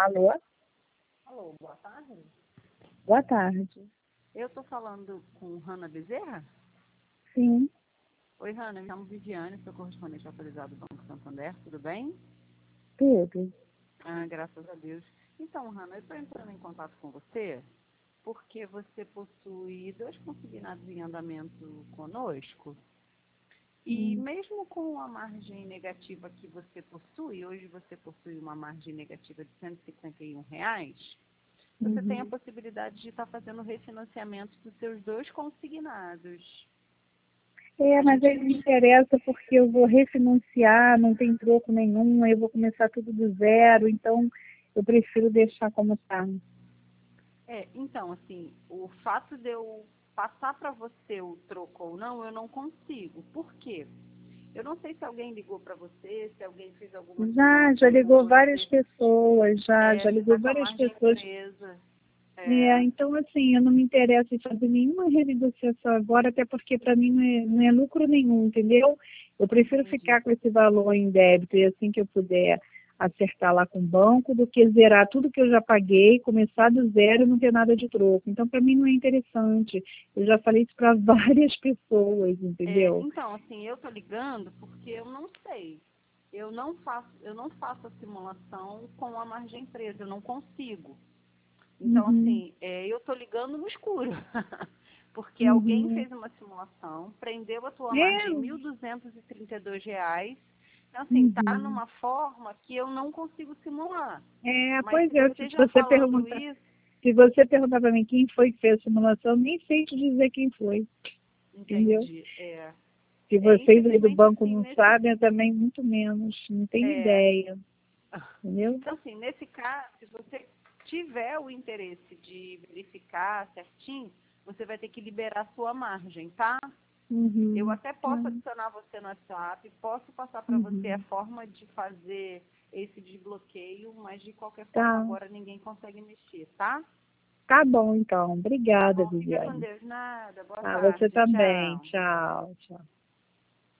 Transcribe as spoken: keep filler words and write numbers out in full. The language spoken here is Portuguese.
Alô? Alô, boa tarde. Boa tarde. Eu estou falando com Hanna Bezerra? Sim. Oi, Hanna, me chamo Viviane, sou correspondente autorizado do Banco Santander, tudo bem? Tudo. Ah, graças a Deus. Então, Hanna, eu estou entrando em contato com você porque você possui dois consignados em andamento conosco. E Hum. mesmo com a margem negativa que você possui, hoje você possui uma margem negativa de cento e cinquenta e um reais, você tem a Uhum. possibilidade de estar fazendo o refinanciamento dos seus dois consignados. É, A mas gente aí não me interessa porque eu vou refinanciar, não tem troco nenhum, aí eu vou começar tudo do zero, então eu prefiro deixar como está. É, então, assim, o fato de eu passar para você o troco ou não, eu não consigo. Por quê? Eu não sei se alguém ligou para você, se alguém fez alguma Já, já simulação com ligou várias você. pessoas, já, É, já você está ligou com a várias margem pessoas. presa. É, É, então, assim, eu não me interesso em fazer nenhuma renegociação agora, até porque para mim não é, não é lucro nenhum, entendeu? Eu prefiro entendi. ficar com esse valor em débito e assim que eu puder acertar lá com o banco, do que zerar tudo que eu já paguei, começar do zero e não ter nada de troco. Então, para mim não é interessante. Eu já falei isso para várias pessoas, É, entendeu? então, assim, eu tô ligando porque eu não sei. Eu não faço, eu não faço a simulação com a margem presa, eu não consigo. Então, Uhum, assim, é, eu tô ligando no escuro. Porque alguém uhum. fez uma simulação, prendeu a tua É, margem em mil duzentos e trinta e dois reais. Então, assim, tá uhum. numa forma que eu não consigo simular. É, Mas pois se é, se você já você falando perguntar. isso, Se você perguntar para mim quem foi que fez a simulação, eu nem sei te dizer quem foi, entendeu? entendi. É, Se é, vocês aí do infelizmente, banco assim, não nesse. sabem, eu também muito menos, não tenho É, ideia, entendeu? então, assim, nesse caso, se você tiver o interesse de verificar certinho, você vai ter que liberar a sua margem, tá? Eu Uhum, até tá, posso adicionar você no WhatsApp, posso passar para você a uhum, forma de fazer esse desbloqueio, mas de qualquer forma tá, agora ninguém consegue mexer, tá? tá bom então, Tá obrigada, bom, fica com Viviane. Deus. Nada, boa Tá, você tarde, também, tchau. tchau, tchau.